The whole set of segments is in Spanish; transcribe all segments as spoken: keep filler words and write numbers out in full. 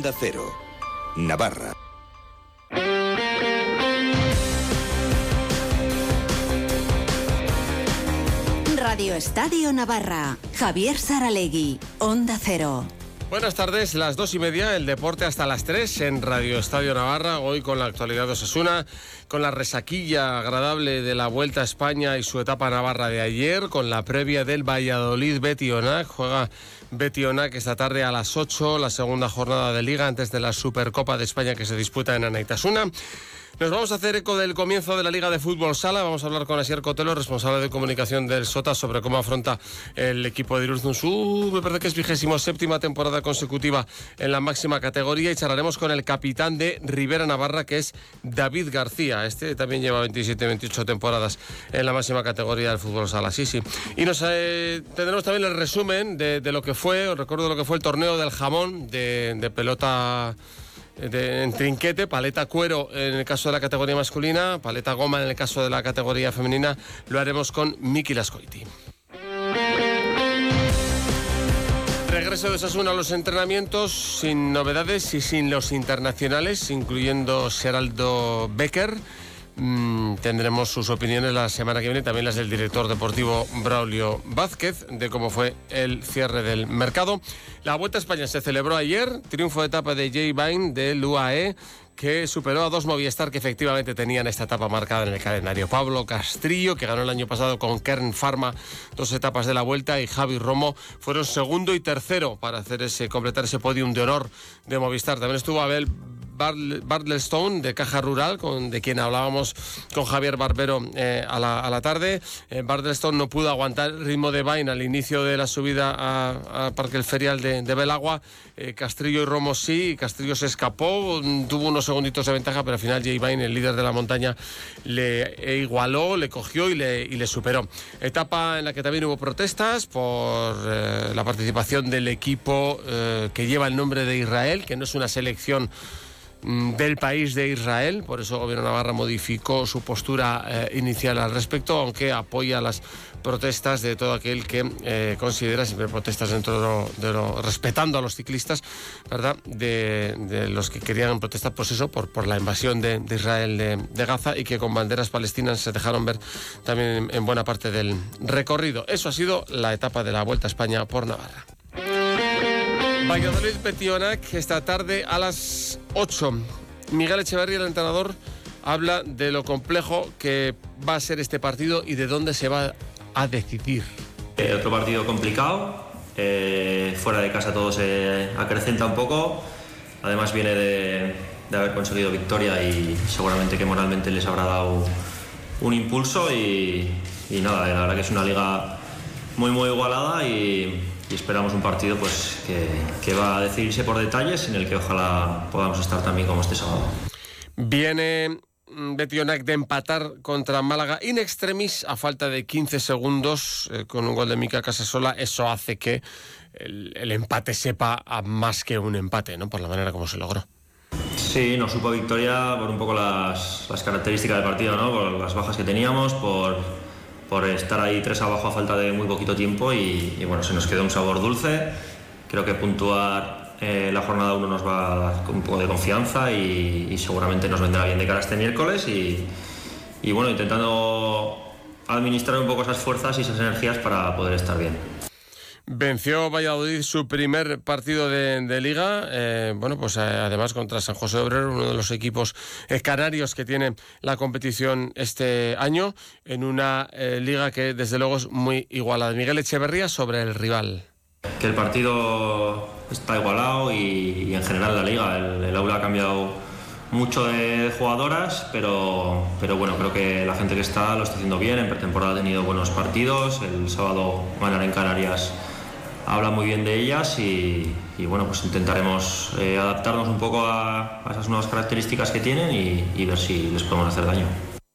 Onda Cero, Navarra. Radio Estadio Navarra. Javier Saralegui, Onda Cero. Buenas tardes, las dos y media, el deporte hasta las tres en Radio Estadio Navarra. Hoy con la actualidad de Osasuna, con la resaquilla agradable de la Vuelta a España y su etapa navarra de ayer, con la previa del Valladolid Betionac. Juega Betionac esta tarde a las ocho, la segunda jornada de Liga antes de la Supercopa de España que se disputa en Anaitasuna. Nos vamos a hacer eco del comienzo de la Liga de Fútbol Sala. Vamos a hablar con Asier Cotelo, responsable de comunicación del Sota, sobre cómo afronta el equipo de Irurzun su, me parece que es vigésimo séptima temporada consecutiva en la máxima categoría, y charlaremos con el capitán de Rivera Navarra, que es David García. Este también lleva veintisiete, veintiocho temporadas en la máxima categoría del Fútbol Sala, sí, sí. Y nos eh, tendremos también el resumen de, de lo que fue, os recuerdo lo que fue el torneo del jamón de, de pelota De, en trinquete, paleta cuero en el caso de la categoría masculina, paleta goma en el caso de la categoría femenina. Lo haremos con Miki Lascoiti. Regreso de Osasuna a los entrenamientos sin novedades y sin los internacionales, incluyendo Geraldo Becker. Mm, tendremos sus opiniones la semana que viene, también las del director deportivo Braulio Vázquez, de cómo fue el cierre del mercado. La Vuelta a España se celebró ayer, triunfo de etapa de Jay Vine del U A E, que superó a dos Movistar que efectivamente tenían esta etapa marcada en el calendario. Pablo Castrillo, que ganó el año pasado con Kern Pharma dos etapas de la Vuelta, y Javi Romo fueron segundo y tercero para hacer ese, completar ese podium de honor de Movistar. También estuvo Abel Bartlestone de Caja Rural, con, de quien hablábamos con Javier Barbero eh, a, la, a la tarde. Eh, Bartlestone no pudo aguantar el ritmo de Vine al inicio de la subida a, a Parque El Ferial de, de Belagua. Eh, Castrillo y Romo sí, Castrillo se escapó, tuvo unos segunditos de ventaja, pero al final Jay Vine, el líder de la montaña, le igualó, le cogió y le, y le superó. Etapa en la que también hubo protestas por eh, la participación del equipo eh, que lleva el nombre de Israel, que no es una selección del país de Israel. Por eso el Gobierno de Navarra modificó su postura eh, inicial al respecto, aunque apoya las protestas de todo aquel que eh, considera, siempre protestas dentro de lo, de lo respetando a los ciclistas, ¿verdad?, de, de los que querían protestar, pues eso, por, por la invasión de, de Israel de, de Gaza, y que con banderas palestinas se dejaron ver también en, en buena parte del recorrido. Eso ha sido la etapa de la Vuelta a España por Navarra. Valladolid Betionac esta tarde a las ocho. Miguel Echeverría, el entrenador, habla de lo complejo que va a ser este partido y de dónde se va a decidir. Eh, otro partido complicado, eh, fuera de casa todo se acrecenta un poco, además viene de, de haber conseguido victoria y seguramente que moralmente les habrá dado un impulso, y, y nada, la verdad que es una liga muy muy igualada, y y esperamos un partido pues que, que va a decidirse por detalles, en el que ojalá podamos estar también como este sábado. Viene Betionac de empatar contra Málaga in extremis a falta de quince segundos eh, con un gol de Mika Casasola. Eso hace que el, el empate sepa a más que un empate, ¿no?, por la manera como se logró. Sí, nos supo victoria por un poco las, las características del partido, ¿no?, por las bajas que teníamos, por por estar ahí tres abajo a falta de muy poquito tiempo, y, y bueno, se nos quedó un sabor dulce. Creo que puntuar eh, la jornada uno nos va a dar un poco de confianza, y, y seguramente nos vendrá bien de cara a este miércoles, y, y bueno, intentando administrar un poco esas fuerzas y esas energías para poder estar bien. Venció Valladolid su primer partido de, de Liga, eh, bueno, pues eh, además contra San José Obrero, uno de los equipos eh, canarios que tiene la competición este año, en una eh, liga que desde luego es muy igualada. Miguel Echeverría sobre el rival. Que el partido está igualado, y, y en general la liga, el, el aula ha cambiado mucho de jugadoras, pero, pero bueno, creo que la gente que está lo está haciendo bien. En pretemporada ha tenido buenos partidos, el sábado ganar en Canarias habla muy bien de ellas, y, y bueno, pues intentaremos eh, adaptarnos un poco a, a esas nuevas características que tienen, y, y ver si les podemos hacer daño.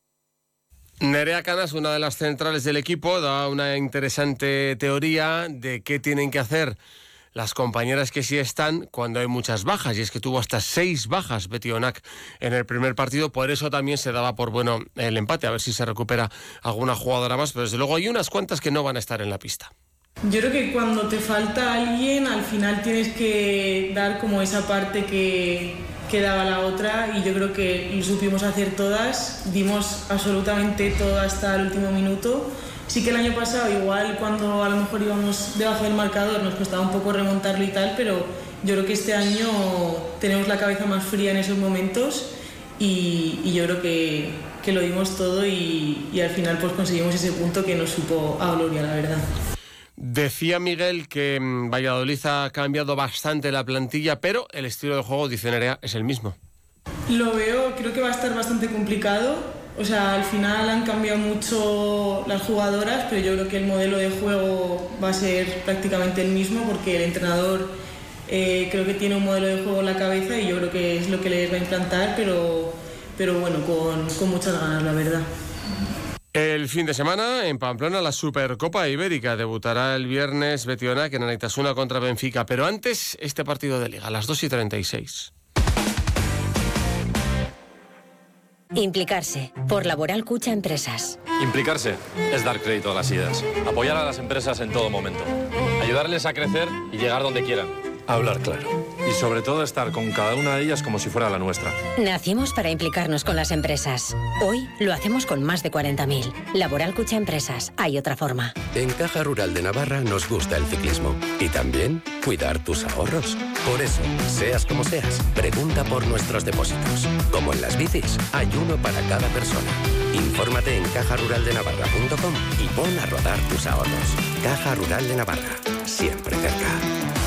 Nerea Canas, una de las centrales del equipo, da una interesante teoría de qué tienen que hacer las compañeras que sí están cuando hay muchas bajas, y es que tuvo hasta seis bajas Betionac en el primer partido. Por eso también se daba por bueno el empate, a ver si se recupera alguna jugadora más, pero desde luego hay unas cuantas que no van a estar en la pista. Yo creo que cuando te falta alguien, al final tienes que dar como esa parte que, que daba la otra, y yo creo que lo supimos hacer todas, dimos absolutamente todo hasta el último minuto. Sí que el año pasado igual cuando a lo mejor íbamos debajo del marcador nos costaba un poco remontarlo y tal, pero yo creo que este año tenemos la cabeza más fría en esos momentos y, y yo creo que, que lo dimos todo y, y al final pues conseguimos ese punto que nos supo a gloria, la verdad. Decía Miguel que Valladolid ha cambiado bastante la plantilla, pero el estilo de juego, dice Nerea, es el mismo. Lo veo, creo que va a estar bastante complicado. O sea, al final han cambiado mucho las jugadoras, pero yo creo que el modelo de juego va a ser prácticamente el mismo, porque el entrenador eh, creo que tiene un modelo de juego en la cabeza y yo creo que es lo que les va a implantar, pero, pero bueno, con, con muchas ganas, la verdad. El fin de semana en Pamplona la Supercopa Ibérica debutará el viernes Betionac en Anaitasuna contra Benfica, pero antes este partido de Liga a las dos y treinta y seis. Implicarse, por Laboral Cucha Empresas. Implicarse es dar crédito a las ideas, apoyar a las empresas en todo momento, ayudarles a crecer y llegar donde quieran. Hablar claro. Y sobre todo estar con cada una de ellas como si fuera la nuestra. Nacimos para implicarnos con las empresas. Hoy lo hacemos con más de cuarenta mil. Laboral Cucha Empresas. Hay otra forma. En Caja Rural de Navarra nos gusta el ciclismo. Y también cuidar tus ahorros. Por eso, seas como seas, pregunta por nuestros depósitos. Como en las bicis, hay uno para cada persona. Infórmate en caja rural de navarra punto com y pon a rodar tus ahorros. Caja Rural de Navarra. Siempre cerca.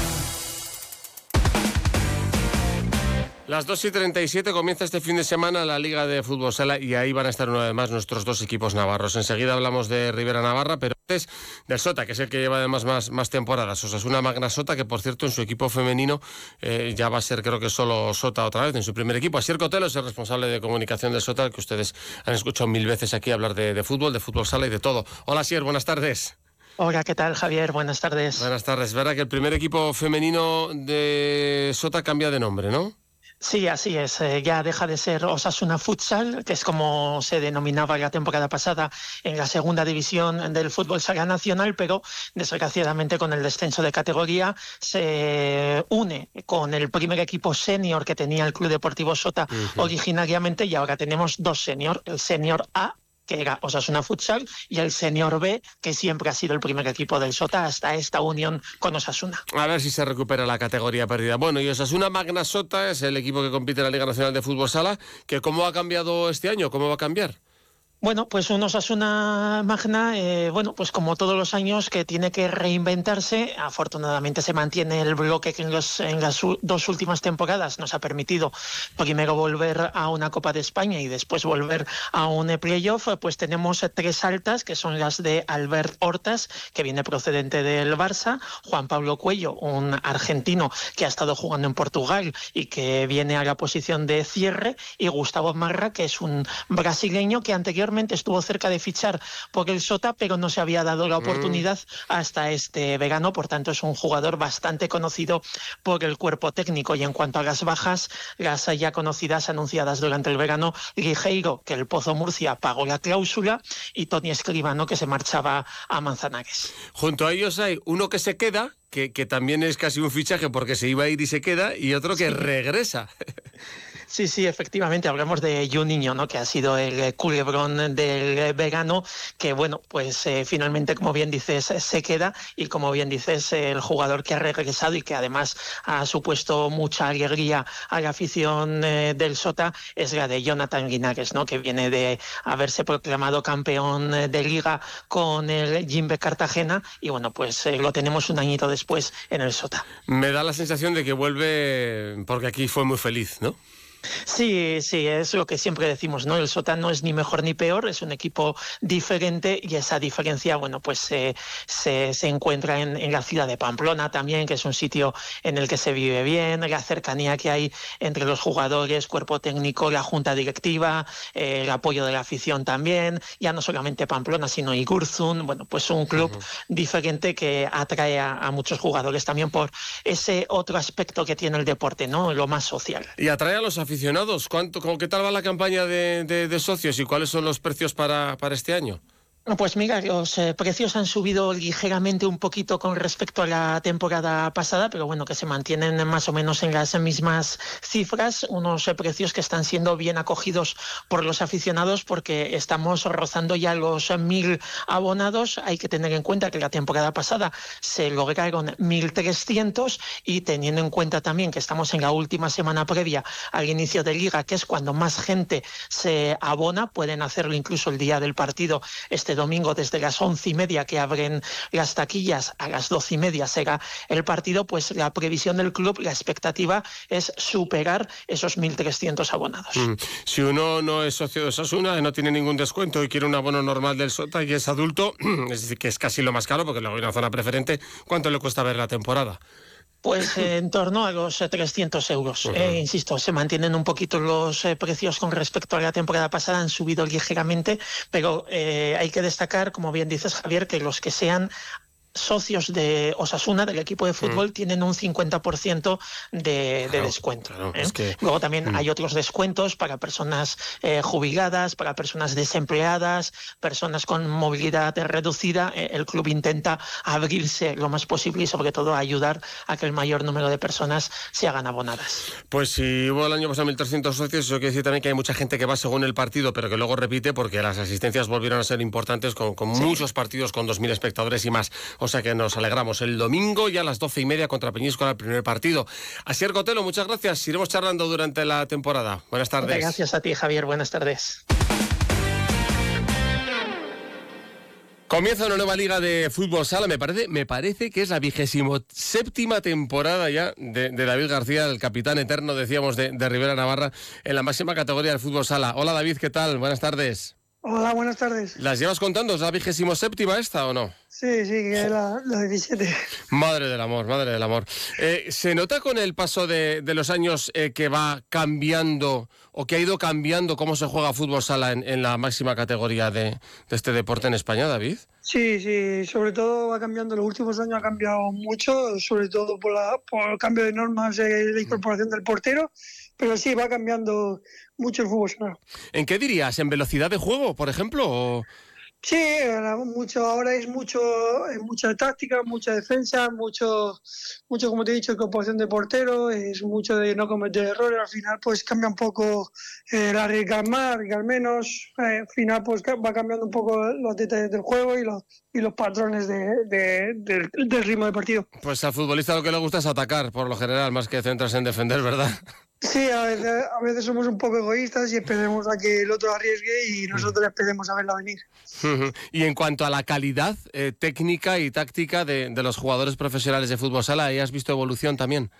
Las dos y treinta y siete comienza este fin de semana la Liga de Fútbol Sala y ahí van a estar una vez más nuestros dos equipos navarros. Enseguida hablamos de Rivera Navarra, pero antes del Sota, que es el que lleva además más, más temporadas. Osasuna Magna Sota, que por cierto en su equipo femenino eh, ya va a ser creo que solo Sota otra vez en su primer equipo. Asier Cotelo es el responsable de comunicación del Sota, que ustedes han escuchado mil veces aquí hablar de, de fútbol, de fútbol sala y de todo. Hola Asier, buenas tardes. Hola, ¿qué tal, Javier? Buenas tardes. Buenas tardes. Verá que el primer equipo femenino de Sota cambia de nombre, ¿no? Sí, así es. Eh, ya deja de ser Osasuna Futsal, que es como se denominaba la temporada pasada en la segunda división del fútbol sala nacional, pero desgraciadamente con el descenso de categoría se une con el primer equipo senior que tenía el Club Deportivo Sota uh-huh. originariamente, y ahora tenemos dos senior, el senior A, que era Osasuna Futsal, y el Senior B, que siempre ha sido el primer equipo del Sota hasta esta unión con Osasuna. A ver si se recupera la categoría perdida. Bueno, y Osasuna Magna Sota es el equipo que compite en la Liga Nacional de Fútbol Sala, que ¿cómo ha cambiado este año? ¿Cómo va a cambiar? Bueno, pues un Osasuna Magna, eh, bueno, pues como todos los años que tiene que reinventarse. Afortunadamente se mantiene el bloque que en, los, en las dos últimas temporadas nos ha permitido primero volver a una Copa de España y después volver a un playoff. Pues tenemos tres altas, que son las de Albert Hortas, que viene procedente del Barça, Juan Pablo Cuello, un argentino que ha estado jugando en Portugal y que viene a la posición de cierre, y Gustavo Marra, que es un brasileño que anteriormente estuvo cerca de fichar por el Sota, pero no se había dado la oportunidad hasta este verano. Por tanto, es un jugador bastante conocido por el cuerpo técnico. Y en cuanto a las bajas, las ya conocidas anunciadas durante el verano: Ligeiro, que el Pozo Murcia pagó la cláusula, y Tony Escribano, que se marchaba a Manzanares. Junto a ellos hay uno que se queda, que, que también es casi un fichaje porque se iba a ir y se queda, y otro que sí regresa. Sí, sí, efectivamente, hablamos de Juninho, ¿no? Que ha sido el culebrón del verano, que bueno, pues eh, finalmente, como bien dices, se queda, y como bien dices, el jugador que ha regresado y que además ha supuesto mucha alegría a la afición eh, del Sota es la de Jonathan Linares, ¿no? Que viene de haberse proclamado campeón de Liga con el Jimbe Cartagena, y bueno, pues eh, lo tenemos un añito después en el Sota. Me da la sensación de que vuelve porque aquí fue muy feliz, ¿no? Sí, sí, es lo que siempre decimos, ¿no? El Sota no es ni mejor ni peor, es un equipo diferente, y esa diferencia, bueno, pues eh, se, se encuentra en, en la ciudad de Pamplona también, que es un sitio en el que se vive bien, la cercanía que hay entre los jugadores, cuerpo técnico, la junta directiva, eh, el apoyo de la afición también, ya no solamente Pamplona, sino Igurzun, bueno, pues un club uh-huh. diferente que atrae a, a muchos jugadores también por ese otro aspecto que tiene el deporte, ¿no? Lo más social. Y atrae a los aficionados. ¿Cuánto, ¿Qué tal va la campaña de, de, de socios y cuáles son los precios para, para este año? Pues mira, los eh, precios han subido ligeramente un poquito con respecto a la temporada pasada, pero bueno, que se mantienen más o menos en las mismas cifras, unos eh, precios que están siendo bien acogidos por los aficionados porque estamos rozando ya los mil abonados. Hay que tener en cuenta que la temporada pasada se lograron mil trescientos y teniendo en cuenta también que estamos en la última semana previa al inicio de Liga, que es cuando más gente se abona, pueden hacerlo incluso el día del partido este domingo desde las once y media que abren las taquillas, a las doce y media será el partido, pues la previsión del club, la expectativa es superar esos mil trescientos abonados. Mm. Si uno no es socio de Osasuna, no tiene ningún descuento y quiere un abono normal del Sota y es adulto, es decir, que es casi lo más caro porque luego hay una zona preferente, ¿cuánto le cuesta ver la temporada? Pues eh, en torno a los eh, trescientos euros. Uh-huh. Eh, insisto, se mantienen un poquito los eh, precios con respecto a la temporada pasada, han subido ligeramente, pero eh, hay que destacar, como bien dices, Javier, que los que sean socios de Osasuna, del equipo de fútbol, mm. tienen un cincuenta por ciento de, claro, de descuento. Claro, ¿eh? es que... Luego también mm. hay otros descuentos para personas eh, jubiladas, para personas desempleadas, personas con movilidad reducida. Eh, el club intenta abrirse lo más posible y sobre todo ayudar a que el mayor número de personas se hagan abonadas. Pues si hubo el año pasado mil trescientos socios, eso quiere decir también que hay mucha gente que va según el partido, pero que luego repite porque las asistencias volvieron a ser importantes con, con sí. muchos partidos con dos mil espectadores y más. O sea que nos alegramos. El domingo ya a las doce y media contra Peñíscola el primer partido. Asier Cotelo, muchas gracias. Iremos charlando durante la temporada. Buenas tardes. Gracias a ti, Javier. Buenas tardes. Comienza una nueva liga de fútbol sala. Me parece, me parece que es la vigésimo séptima temporada ya de, de David García, el capitán eterno, decíamos, de, de Rivera Navarra, en la máxima categoría del fútbol sala. Hola David, ¿qué tal? Buenas tardes. Hola, buenas tardes. ¿Las llevas contando? ¿Es la vigésimo séptima esta o no? Sí, sí, que es la, la diecisiete. Madre del amor, madre del amor. Eh, ¿Se nota con el paso de, de los años eh, que va cambiando o que ha ido cambiando cómo se juega fútbol sala en, en la máxima categoría de, de este deporte en España, David? Sí, sí, sobre todo va cambiando. Los últimos años ha cambiado mucho, sobre todo por, la, por el cambio de normas de la incorporación del portero, pero sí, va cambiando mucho el fútbol sala. ¿En qué dirías? ¿En velocidad de juego, por ejemplo? O... Sí, mucho, ahora es mucho, es mucha táctica, mucha defensa, mucho, mucho como te he dicho, incorporación de portero, es mucho de no cometer errores. Al final pues cambia un poco eh, el arriesgar más, arriesgar menos. Eh, al final pues va cambiando un poco los detalles del juego y los, y los patrones de, de, de, del ritmo de partido. Pues al futbolista lo que le gusta es atacar, por lo general, más que centrarse en defender, ¿verdad? Sí, a veces, a veces somos un poco egoístas y esperemos a que el otro arriesgue y nosotros esperemos a verla venir. Y en cuanto a la calidad eh, técnica y táctica de, de los jugadores profesionales de fútbol sala, ¿ahí has visto evolución también?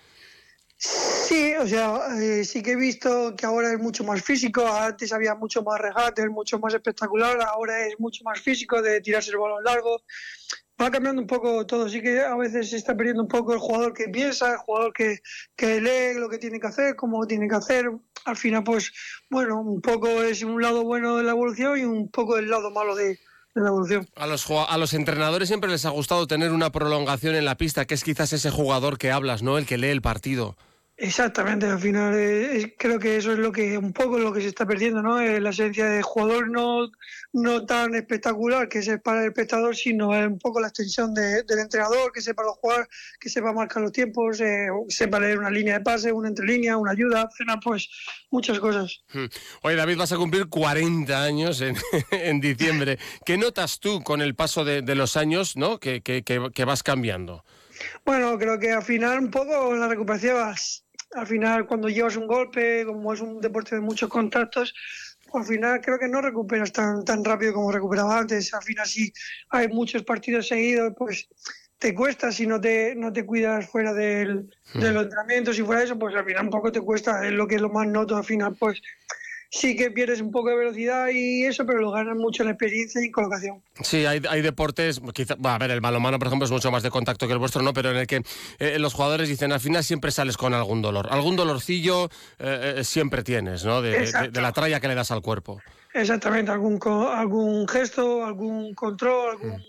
Sí, o sea, eh, sí que he visto que ahora es mucho más físico. Antes había mucho más regate, mucho más espectacular, ahora es mucho más físico de tirarse el balón largo. Va cambiando un poco todo, sí que a veces se está perdiendo un poco el jugador que piensa, el jugador que, que lee lo que tiene que hacer, cómo lo tiene que hacer. Al final, pues, bueno, un poco es un lado bueno de la evolución y un poco el lado malo de, de la evolución. A los, a los entrenadores siempre les ha gustado tener una prolongación en la pista, que es quizás ese jugador que hablas, ¿no? El que lee el partido. Exactamente, al final eh, creo que eso es lo que un poco lo que se está perdiendo, ¿no? Eh, la esencia de jugador no, no tan espectacular que es para el espectador, sino un poco la extensión de, del entrenador, que sepa jugar, que sepa marcar los tiempos, eh, sepa leer una línea de pase, una entrelínea, una ayuda, al final pues muchas cosas. Oye David, vas a cumplir cuarenta años en, en diciembre. ¿Qué notas tú con el paso de, de los años, ¿no? que, que, que, que vas cambiando? Bueno, creo que al final un poco la recuperación, al final cuando llevas un golpe, como es un deporte de muchos contactos, pues al final creo que no recuperas tan tan rápido como recuperaba antes. Al final si hay muchos partidos seguidos, pues te cuesta si no te no te cuidas fuera del, hmm. de los entrenamientos y fuera de eso, pues al final un poco te cuesta, es lo que es lo más noto al final, pues sí que pierdes un poco de velocidad y eso, pero lo ganas mucho en experiencia y en colocación. Sí, hay, hay deportes, quizá, bueno, a ver, el balonmano, por ejemplo, es mucho más de contacto que el vuestro, ¿no? Pero en el que eh, los jugadores dicen, al final siempre sales con algún dolor. Algún dolorcillo eh, eh, siempre tienes, ¿no? De, de, de la tralla que le das al cuerpo. Exactamente, algún, algún gesto, algún control, algún... Mm.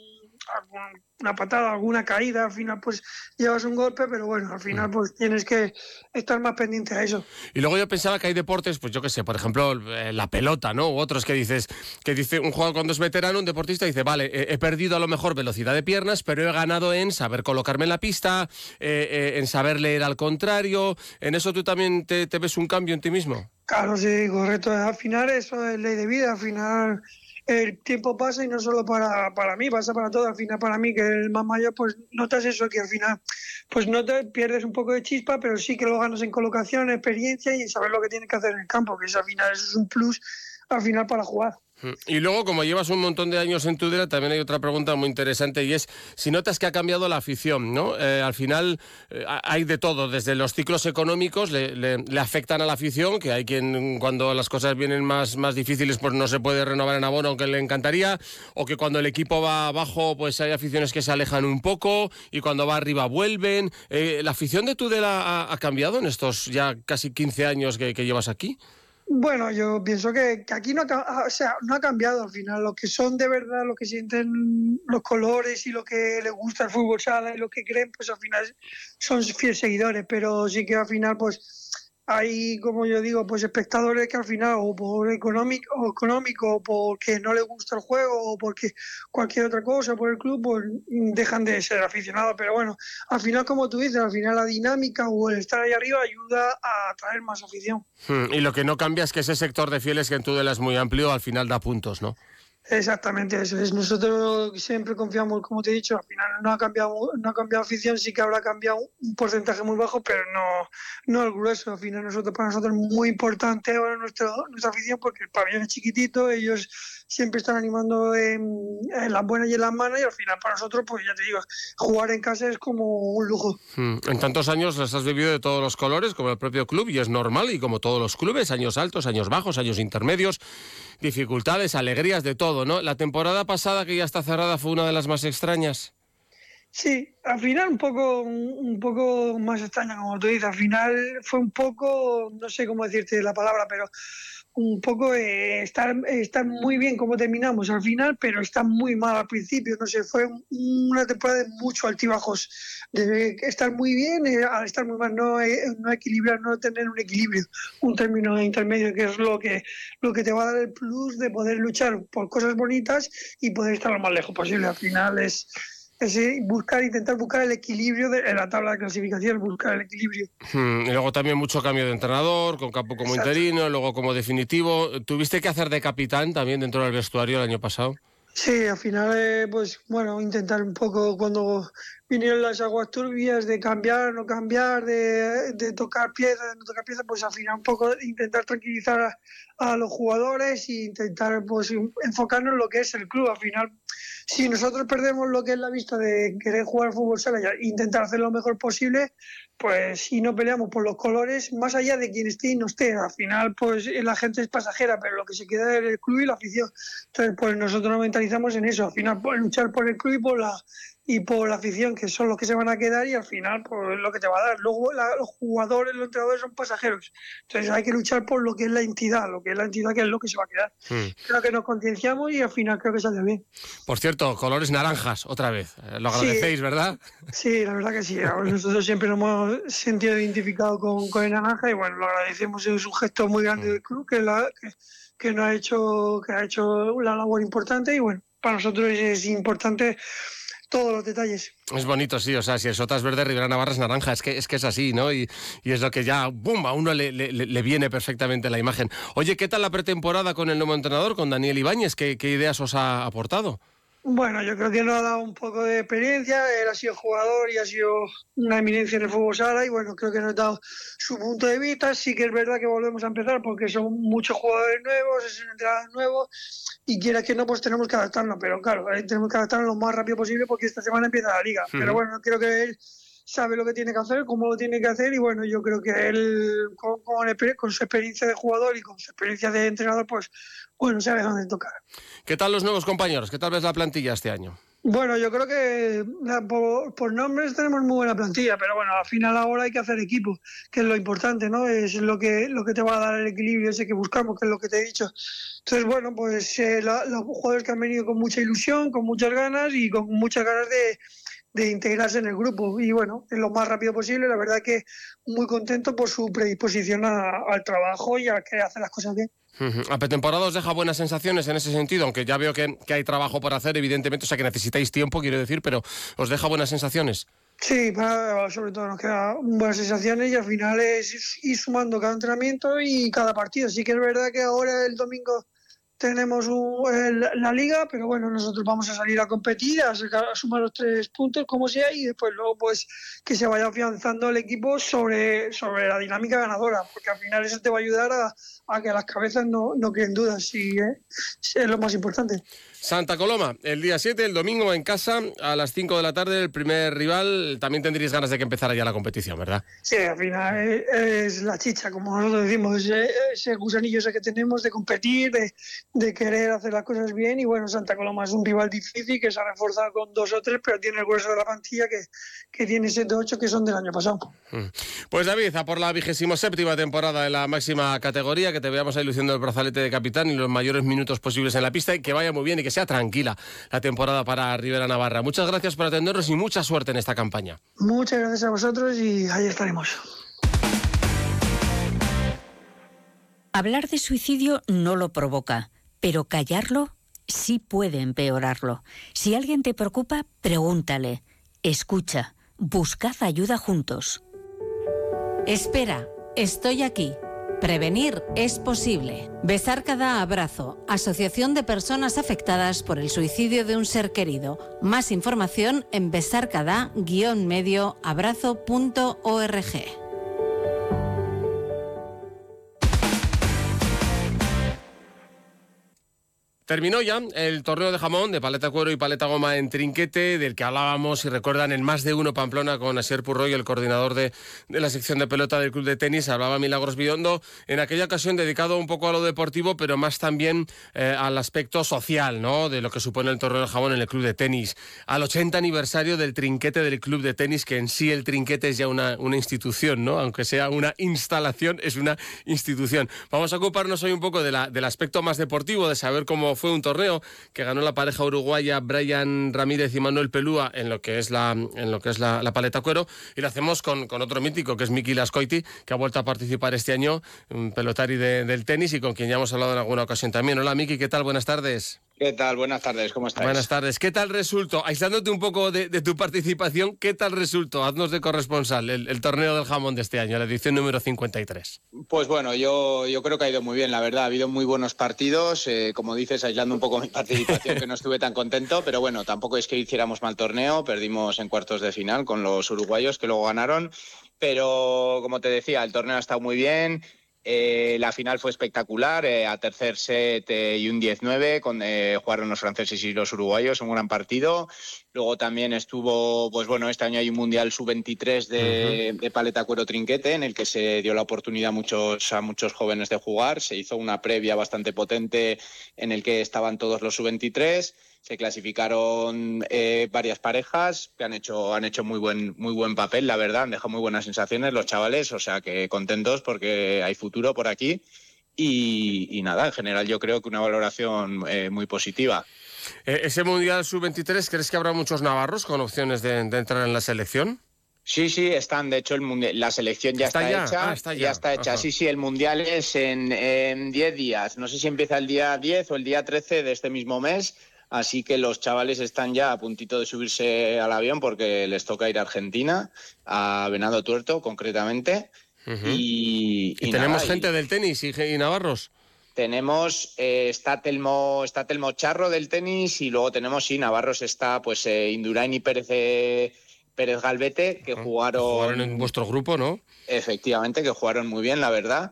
algún, una patada, alguna caída, al final pues llevas un golpe, pero bueno, al final pues tienes que estar más pendiente a eso. Y luego yo pensaba que hay deportes, pues yo qué sé, por ejemplo, eh, la pelota, ¿no? U otros que dices, que dice un jugador cuando es veterano, un deportista dice, vale, he, he perdido a lo mejor velocidad de piernas, pero he ganado en saber colocarme en la pista, eh, eh, en saber leer al contrario. ¿En eso tú también te, te ves un cambio en ti mismo? Claro, sí, correcto. Al final eso es ley de vida, al final el tiempo pasa y no solo para, para mí, pasa para todo. Al final para mí, que el más mayor, pues notas eso, que al final pues no te pierdes un poco de chispa, pero sí que lo ganas en colocación, experiencia y en saber lo que tienes que hacer en el campo, que eso, al final eso es un plus al final para jugar. Y luego, como llevas un montón de años en Tudela, también hay otra pregunta muy interesante y es si notas que ha cambiado la afición, ¿no? Eh, al final eh, hay de todo, desde los ciclos económicos le, le, le afectan a la afición, que hay quien cuando las cosas vienen más, más difíciles pues no se puede renovar en abono aunque le encantaría, o que cuando el equipo va abajo pues hay aficiones que se alejan un poco y cuando va arriba vuelven. Eh, ¿La afición de Tudela ha, ha cambiado en estos ya casi quince años que, que llevas aquí? Bueno, yo pienso que, que aquí no ha, o sea, no ha cambiado al final. Los que son de verdad, los que sienten los colores y lo que les gusta el fútbol sala y lo que creen, pues al final son fieles seguidores. Pero sí que al final, pues hay, como yo digo, pues espectadores que al final, o por económico, o económico, o porque no les gusta el juego, o porque cualquier otra cosa, por el club, pues dejan de ser aficionados. Pero bueno, al final, como tú dices, al final la dinámica o el estar ahí arriba ayuda a atraer más afición. Hmm, y lo que no cambia es que ese sector de fieles que en Tudela es muy amplio, al final da puntos, ¿no? Exactamente, eso es. Nosotros siempre confiamos, como te he dicho, al final no ha cambiado, no ha cambiado afición, sí que habrá cambiado un porcentaje muy bajo, pero no, no el grueso. Al final nosotros, para nosotros es muy importante ahora nuestro, nuestra afición, porque el pabellón es chiquitito, ellos siempre están animando en, en las buenas y en las malas, y al final para nosotros, pues ya te digo, jugar en casa es como un lujo. Hmm. En tantos años los has vivido de todos los colores, como el propio club, y es normal, y como todos los clubes, años altos, años bajos, años intermedios, dificultades, alegrías, de todo, ¿no? La temporada pasada, que ya está cerrada, fue una de las más extrañas. Sí, al final un poco, un poco más extraña, como tú dices. Al final fue un poco, no sé cómo decirte la palabra, pero un poco eh, estar, estar muy bien como terminamos al final, pero está muy mal al principio. No sé, fue una temporada de muchos altibajos, de estar muy bien eh, al estar muy mal, no, eh, no equilibrar, no tener un equilibrio, un término intermedio, que es lo que, lo que te va a dar el plus de poder luchar por cosas bonitas y poder estar lo más lejos posible. Al final es... es buscar, intentar buscar el equilibrio de, en la tabla de clasificación, buscar el equilibrio. Hmm, y luego también mucho cambio de entrenador, con Campo como Exacto. interino, luego como definitivo. ¿Tuviste que hacer de capitán también dentro del vestuario el año pasado? Sí, al final, eh, pues bueno, intentar un poco cuando vinieron las aguas turbias de cambiar, no cambiar, de, de tocar piezas, de no tocar piezas, pues al final un poco intentar tranquilizar a, a los jugadores e intentar pues enfocarnos en lo que es el club. Al final, si nosotros perdemos lo que es la vista de querer jugar al fútbol sala e intentar hacer lo mejor posible, pues si no peleamos por los colores, más allá de quien esté y no esté, al final pues la gente es pasajera, pero lo que se queda es el club y la afición. Entonces pues nosotros nos mentalizamos en eso, al final por luchar por el club y por la y por la afición, que son los que se van a quedar, y al final pues lo que te va a dar. Luego la, los jugadores, los entrenadores son pasajeros, entonces hay que luchar por lo que es la entidad, lo que es la entidad que es lo que se va a quedar. Mm. Creo que nos concienciamos y al final creo que sale bien. Por cierto, colores naranjas, otra vez, lo agradecéis, sí, ¿verdad? Sí, la verdad que sí, nosotros siempre nos hemos sentido identificados con, con el naranja y bueno, lo agradecemos, es un gesto muy grande mm. del club que, la, que, que nos ha hecho, que ha hecho una labor importante y bueno, para nosotros es, es importante todos los detalles. Es bonito, sí, o sea, si el Sota es verde, Ribera Navarra es naranja, es que es, que es así, ¿no? Y, y es lo que ya, ¡bum!, a uno le, le, le viene perfectamente la imagen. Oye, ¿qué tal la pretemporada con el nuevo entrenador, con Daniel Ibáñez? ¿Qué, qué ideas os ha aportado? Bueno, yo creo que nos ha dado un poco de experiencia, él ha sido jugador y ha sido una eminencia en el fútbol sala y bueno, creo que nos ha dado su punto de vista. Sí que es verdad que volvemos a empezar porque son muchos jugadores nuevos, es un entrenador nuevo y quiera que no, pues tenemos que adaptarnos, pero claro, tenemos que adaptarnos lo más rápido posible porque esta semana empieza la liga. Uh-huh. Pero bueno, creo que él sabe lo que tiene que hacer, cómo lo tiene que hacer y bueno, yo creo que él con, con, con su experiencia de jugador y con su experiencia de entrenador, pues bueno, sabe dónde tocar. ¿Qué tal los nuevos compañeros? ¿Qué tal ves la plantilla este año? Bueno, yo creo que por, por nombres tenemos muy buena plantilla, pero bueno, al final ahora hay que hacer equipo, que es lo importante, ¿no? Es lo que lo que te va a dar el equilibrio ese que buscamos, que es lo que te he dicho. Entonces, bueno, pues eh, la, los jugadores que han venido con mucha ilusión, con muchas ganas y con muchas ganas de, de integrarse en el grupo. Y bueno, lo más rápido posible, la verdad que muy contento por su predisposición a, al trabajo y a querer hacer las cosas bien. A pretemporada os deja buenas sensaciones en ese sentido, aunque ya veo que, que hay trabajo por hacer, evidentemente, o sea que necesitáis tiempo, quiero decir, pero ¿os deja buenas sensaciones? Sí, para, sobre todo nos quedan buenas sensaciones y al final es ir sumando cada entrenamiento y cada partido. Sí que es verdad que ahora el domingo tenemos un, el, la liga, pero bueno, nosotros vamos a salir a competir, a, sacar, a sumar los tres puntos como sea y después luego pues que se vaya afianzando el equipo sobre, sobre la dinámica ganadora, porque al final eso te va a ayudar a, a que las cabezas no, no queden dudas y eh, es lo más importante. Santa Coloma, el día siete, el domingo en casa, a las cinco de la tarde, el primer rival. También tendríais ganas de que empezara ya la competición, ¿verdad? Sí, al final es, es la chicha, como nosotros decimos, ese, ese gusanillo ese que tenemos de competir, de, de querer hacer las cosas bien. Y bueno, Santa Coloma es un rival difícil que se ha reforzado con dos o tres, pero tiene el grueso de la plantilla que, que tiene siete o ocho que son del año pasado. Pues David, a por la vigésimo séptima temporada de la máxima categoría, que te veamos ahí luciendo el brazalete de capitán y los mayores minutos posibles en la pista y que vaya muy bien y que sea tranquila la temporada para Ribera Navarra. Muchas gracias por atendernos y mucha suerte en esta campaña. Muchas gracias a vosotros y ahí estaremos. Hablar de suicidio no lo provoca, pero callarlo sí puede empeorarlo. Si alguien te preocupa, pregúntale, escucha, buscad ayuda juntos. Espera, estoy aquí. Prevenir es posible. Besarca da abrazo, Asociación de Personas Afectadas por el Suicidio de un Ser Querido. Más información en besarcada guión medio abrazo punto org. Terminó ya el torneo de jamón de paleta cuero y paleta goma en trinquete, del que hablábamos, si recuerdan, en Más de Uno Pamplona con Asier Purroy, el coordinador de, de la sección de pelota del club de tenis. Hablaba Milagros Biondo, en aquella ocasión dedicado un poco a lo deportivo, pero más también eh, al aspecto social, ¿no?, de lo que supone el torneo de jamón en el club de tenis. Al ochenta aniversario del trinquete del club de tenis, que en sí el trinquete es ya una, una institución, ¿no?, aunque sea una instalación, es una institución. Vamos a ocuparnos hoy un poco de la, del aspecto más deportivo, de saber cómo fue un torneo que ganó la pareja uruguaya Brian Ramírez y Manuel Pelúa en lo que es la, en lo que es la, la paleta cuero, y lo hacemos con, con otro mítico que es Miki Lascoiti, que ha vuelto a participar este año, un pelotari de, del tenis y con quien ya hemos hablado en alguna ocasión también. Hola Miki, ¿qué tal? Buenas tardes. ¿Qué tal? Buenas tardes, ¿cómo estáis? Buenas tardes. ¿Qué tal resultó? Aislándote un poco de, de tu participación, ¿qué tal resultó? Haznos de corresponsal el, el torneo del jamón de este año, la edición número cincuenta y tres. Pues bueno, yo, yo creo que ha ido muy bien, la verdad. Ha habido muy buenos partidos, eh, como dices, aislando un poco mi participación, que no estuve tan contento, pero bueno, tampoco es que hiciéramos mal torneo, perdimos en cuartos de final con los uruguayos, que luego ganaron, pero como te decía, el torneo ha estado muy bien. Eh, la final fue espectacular, eh, a tercer set eh, y un diez nueve, con, eh, jugaron los franceses y los uruguayos, un gran partido. Luego también estuvo, pues bueno, este año hay un Mundial sub veintitrés de, uh-huh. de paleta cuero trinquete, en el que se dio la oportunidad a muchos, a muchos jóvenes de jugar. Se hizo una previa bastante potente en el que estaban todos los sub veintitrés. Se clasificaron eh, varias parejas que han hecho, han hecho muy buen, muy buen papel, la verdad. Han dejado muy buenas sensaciones los chavales, o sea que contentos porque hay futuro por aquí. Y, y nada, en general yo creo que una valoración eh, muy positiva. Eh, ¿Ese Mundial sub veintitrés crees que habrá muchos navarros con opciones de, de entrar en la selección? Sí, sí, están. De hecho, el mundial, la selección ya está, está ya? hecha. Ah, está ya. ya está hecha. Ajá. Sí, sí, el Mundial es en, en diez días. No sé si empieza el día diez o el día trece de este mismo mes. Así que los chavales están ya a puntito de subirse al avión porque les toca ir a Argentina, a Venado Tuerto concretamente. Uh-huh. Y, y, ¿Y tenemos nada, gente y... del tenis y, y navarros. Tenemos, eh, está Telmo, está Telmo Charro del tenis y luego tenemos, sí, navarros está pues eh, Indurain y Pérez, eh, Pérez Galvete, que uh-huh. jugaron... Jugaron en vuestro grupo, ¿no? Efectivamente, que jugaron muy bien, la verdad.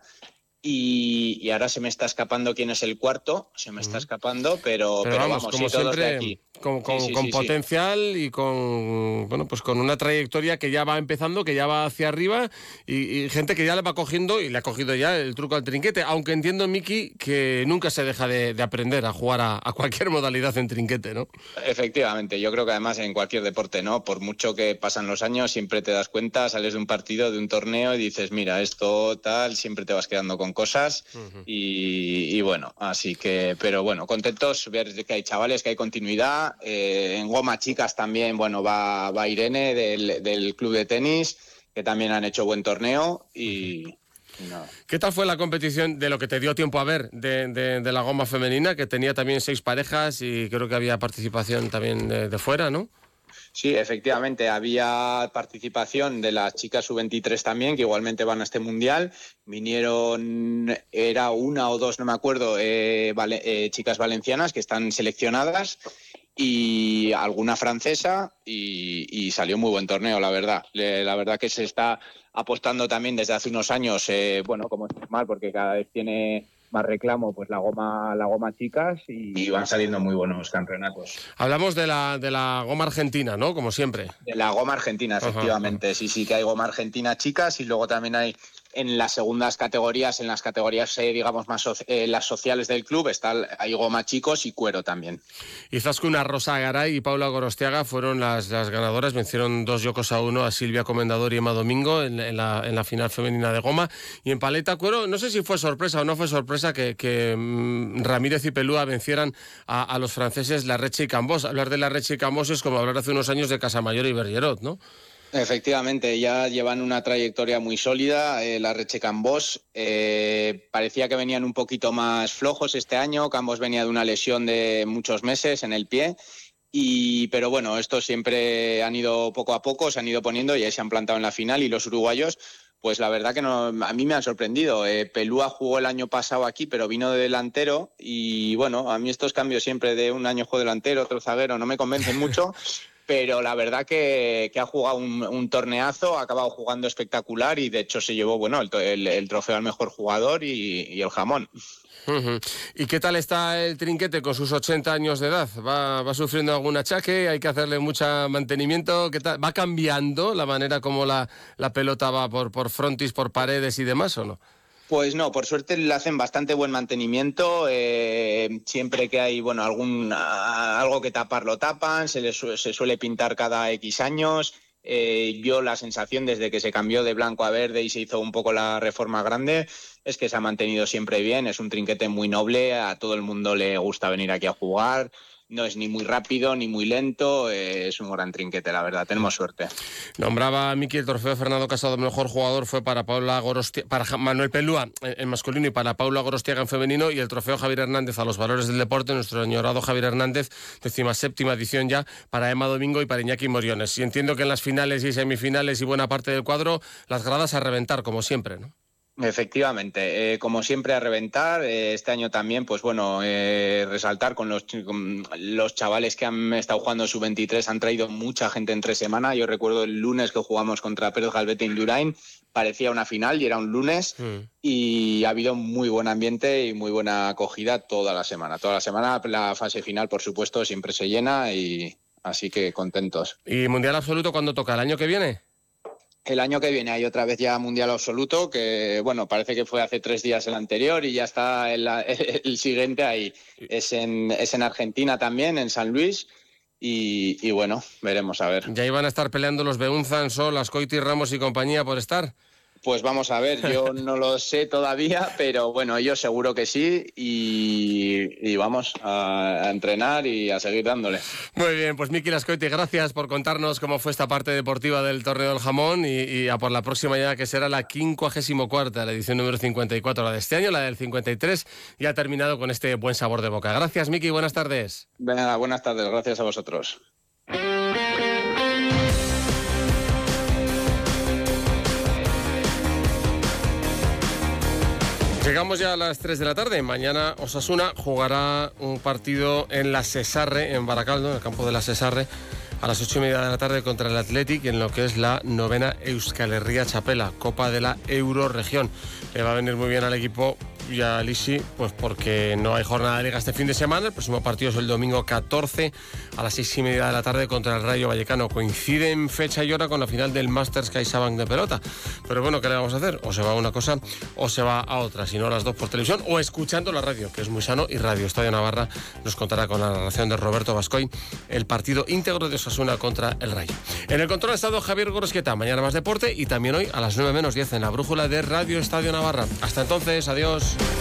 Y, y ahora se me está escapando quién es el cuarto, se me está escapando, pero, pero, pero vamos, como sí, todos siempre, de aquí. con, con, sí, sí, con sí, potencial sí. y con bueno pues con una trayectoria que ya va empezando, que ya va hacia arriba y, y gente que ya le va cogiendo y le ha cogido ya el truco al trinquete, aunque entiendo, Miki, que nunca se deja de, de aprender a jugar a, a cualquier modalidad en trinquete, ¿no? Efectivamente, yo creo que además en cualquier deporte, ¿no? Por mucho que pasan los años, siempre te das cuenta, sales de un partido, de un torneo y dices, mira, esto tal, siempre te vas quedando con cosas uh-huh. y, y bueno, así que, pero bueno, contentos ver que hay chavales, que hay continuidad. Eh, en goma chicas también, bueno, va, va Irene del, del club de tenis, que también han hecho buen torneo y... Uh-huh. No. ¿Qué tal fue la competición de lo que te dio tiempo a ver de, de, de la goma femenina, que tenía también seis parejas y creo que había participación también de, de fuera, ¿no? Sí, efectivamente, había participación de las chicas sub veintitrés también, que igualmente van a este mundial. Vinieron, era una o dos, no me acuerdo, eh, vale, eh, chicas valencianas que están seleccionadas y alguna francesa y, y salió muy buen torneo, la verdad. La verdad que se está apostando también desde hace unos años, eh, bueno, como es normal, porque cada vez tiene más reclamo, pues la goma, la goma chicas y, y van saliendo muy buenos campeonatos. Hablamos de la, de la goma argentina, ¿no? Como siempre. De la goma argentina, efectivamente. Ajá. Sí, sí, que hay goma argentina chicas y luego también hay en las segundas categorías, en las categorías, eh, digamos, más so- eh, las sociales del club, está, hay goma chicos y cuero también. Izaskuna, Rosa Garay y Paula Gorostiaga fueron las, las ganadoras, vencieron dos yocos a uno a Silvia Comendador y Emma Domingo en, en, la, en la final femenina de goma. Y en paleta cuero, no sé si fue sorpresa o no fue sorpresa que, que mm, Ramírez y Pelúa vencieran a, a los franceses Larreche y Cambós. Hablar de Larreche y Cambós es como hablar hace unos años de Casamayor y Bergerot, ¿no? Efectivamente, ya llevan una trayectoria muy sólida. Eh, Larreche Cambós eh, parecía que venían un poquito más flojos este año. Cambós venía de una lesión de muchos meses en el pie. Y, pero bueno, estos siempre han ido poco a poco, se han ido poniendo y ahí se han plantado en la final. Y los uruguayos, pues la verdad que no, a mí me han sorprendido. Eh, Pelúa jugó el año pasado aquí, pero vino de delantero. Y bueno, a mí estos cambios siempre de un año juego delantero, otro zaguero, no me convencen mucho. Pero la verdad que, que ha jugado un, un torneazo, ha acabado jugando espectacular y de hecho se llevó bueno el, el, el trofeo al mejor jugador y, y el jamón. Uh-huh. ¿Y qué tal está el trinquete con sus ochenta años de edad? ¿Va, va sufriendo algún achaque? ¿Hay que hacerle mucho mantenimiento? ¿Qué tal? ¿Va cambiando la manera como la, la pelota va por, por frontis, por paredes y demás o no? Pues no, por suerte le hacen bastante buen mantenimiento. Eh, siempre que hay bueno algún algo que tapar lo tapan, se le su- se suele pintar cada X años. Eh, yo la sensación desde que se cambió de blanco a verde y se hizo un poco la reforma grande es que se ha mantenido siempre bien. Es un trinquete muy noble, a todo el mundo le gusta venir aquí a jugar. No es ni muy rápido ni muy lento, eh, es un gran trinquete, la verdad, tenemos suerte. Nombraba a Miki el trofeo Fernando Casado mejor jugador fue para Paula Gorostiaga, para Manuel Pelúa en masculino y para Paula Gorostiaga en femenino, y el trofeo Javier Hernández a los valores del deporte, nuestro añorado Javier Hernández, décima séptima edición ya, para Emma Domingo y para Iñaki Moriones. Y entiendo que en las finales y semifinales y buena parte del cuadro, las gradas a reventar, como siempre, ¿no? Efectivamente, eh, como siempre a reventar, eh, este año también, pues bueno, eh, resaltar con los, con los chavales que han estado jugando sub veintitrés, han traído mucha gente entre semana. Yo recuerdo el lunes que jugamos contra Pérez Galvete Indurain, parecía una final y era un lunes mm. y ha habido muy buen ambiente y muy buena acogida toda la semana. Toda la semana la fase final, por supuesto, siempre se llena y así que contentos. ¿Y Mundial Absoluto cuándo toca? ¿El año que viene? El año que viene hay otra vez ya Mundial Absoluto, que bueno, parece que fue hace tres días el anterior y ya está el, el siguiente ahí. Es en, es en Argentina también, en San Luis, y, y bueno, veremos a ver. ¿Ya iban a estar peleando los Beunzan, Sol, Ascoiti, Ramos y compañía por estar? Pues vamos a ver, yo no lo sé todavía, pero bueno, ellos seguro que sí y, y vamos a, a entrenar y a seguir dándole. Muy bien, pues Miki Ascoiti, gracias por contarnos cómo fue esta parte deportiva del Torneo del Jamón y, y a por la próxima ya, que será la quincuagésimo cuarta, la edición número cincuenta y cuatro, la de este año, la del cincuenta y tres, y ha terminado con este buen sabor de boca. Gracias, Miki, buenas tardes. Venga, buenas tardes, gracias a vosotros. Llegamos ya a las tres de la tarde. Mañana Osasuna jugará un partido en la Sesarre, en Baracaldo, en el campo de la Sesarre, a las ocho y media de la tarde contra el Athletic, en lo que es la novena Euskal Herria Txapela, Copa de la Euroregión. Le va a venir muy bien al equipo y a Lisi, pues porque no hay jornada de liga este fin de semana. El próximo partido es el domingo catorce a las seis y media de la tarde contra el Rayo Vallecano. Coincide en fecha y hora con la final del Masters CaixaBank de pelota. Pero bueno, ¿qué le vamos a hacer? O se va a una cosa o se va a otra. Si no, las dos por televisión o escuchando la radio, que es muy sano. Y Radio Estadio Navarra nos contará con la narración de Roberto Bascoy el partido íntegro de Osasuna contra el Rayo. En el control ha estado Javier Gorosqueta. Mañana más deporte y también hoy a las nueve menos diez en la brújula de Radio Estadio Navarra. Hasta entonces, adiós.